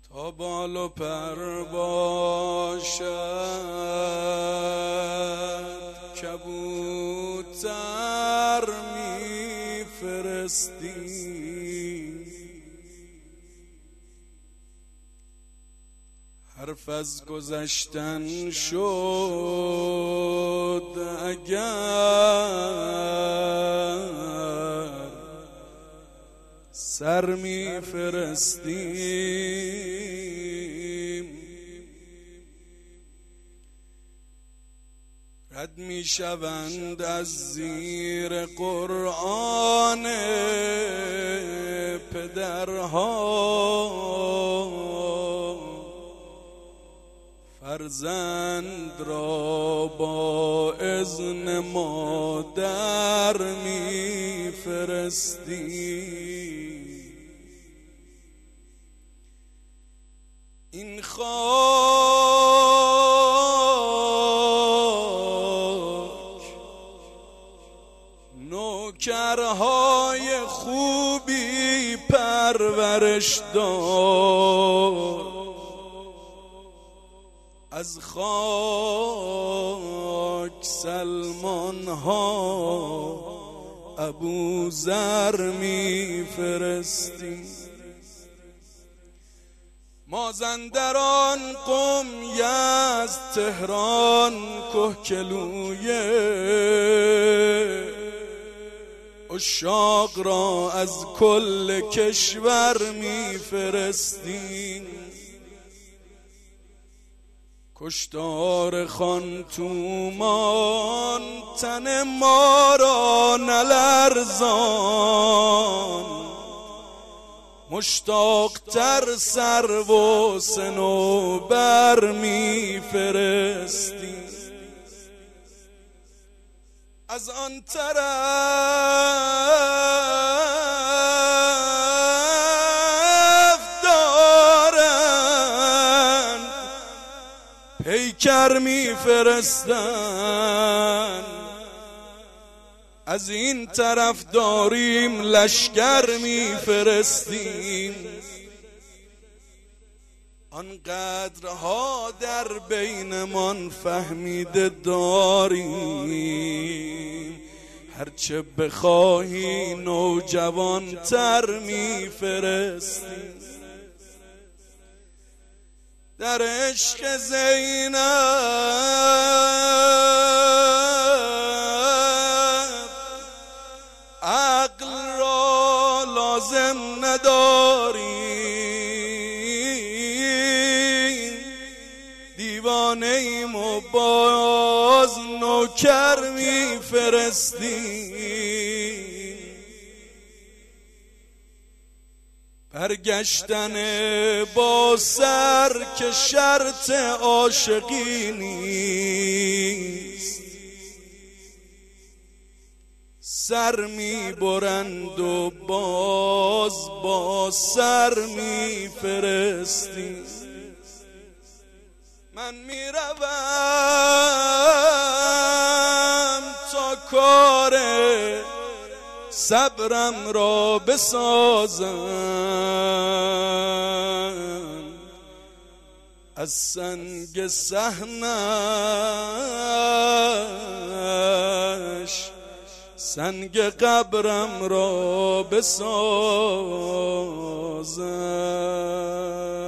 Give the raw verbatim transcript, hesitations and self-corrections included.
تا بال و پر باشد کبوتر میفرستی، حرف از گذشتن شد اگر سر میفرستیم، رد میشوند از زیر قرآن پدرها، فرزند را با اذن مادر میفرستی. این خاک نوکرهای خوبی پرورش داد، از خاک سلمان ها ابوذر میفرستی. مازندران، قم، یزد، تهران، کهکلویه، عشاق را از کل کشور میفرستی. کشتار خان تومان تن ما را نلرزان، مشتاق تر سر و صنوبر میفرستی. از آن طرف دارن پیکر میفرستن، از این طرف داریم لشکر میفرستیم. آنقدرها در بینمان فهمیده داریم، هرچه بخواهی نوجوان تر میفرستیم. در عشق زینب عقل را لازم نداریم، دیوانه ایم و باز نوکر میفرستیم. برگشتن با سر که شرط عاشقی نیست، سر میبرند و باز با سر میفرستی. من میروم تا کار صبرم را بسازم، از سنگ صحنش سنگ قبرم را بسازم.